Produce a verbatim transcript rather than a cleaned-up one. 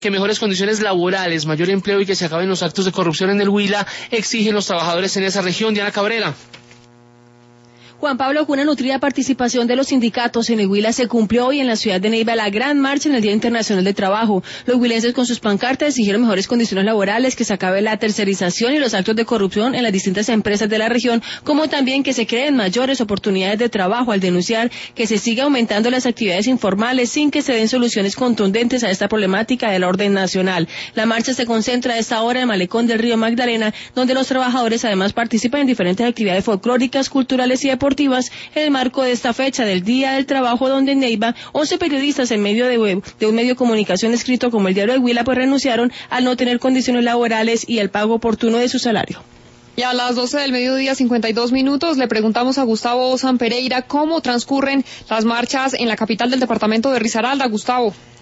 que mejores condiciones laborales, mayor empleo y que se acaben los actos de corrupción en el Huila exigen los trabajadores en esa región. Diana Cabrera. Juan Pablo, con una nutrida participación de los sindicatos en el Huila se cumplió hoy en la ciudad de Neiva la gran marcha en el Día Internacional del Trabajo. Los huilenses con sus pancartas exigieron mejores condiciones laborales, que se acabe la tercerización y los actos de corrupción en las distintas empresas de la región, como también que se creen mayores oportunidades de trabajo al denunciar que se sigue aumentando las actividades informales sin que se den soluciones contundentes a esta problemática del orden nacional. La marcha se concentra a esta hora en el malecón del río Magdalena, donde los trabajadores además participan en diferentes actividades folclóricas, culturales y deportivas en el marco de esta fecha del Día del Trabajo, donde en Neiva once periodistas en medio de, web, de un medio de comunicación escrito como el Diario del Huila pues renunciaron al no tener condiciones laborales y el pago oportuno de su salario. Y a las doce del mediodía, cincuenta y dos minutos, le preguntamos a Gustavo San Pereira cómo transcurren las marchas en la capital del departamento de Risaralda. Gustavo.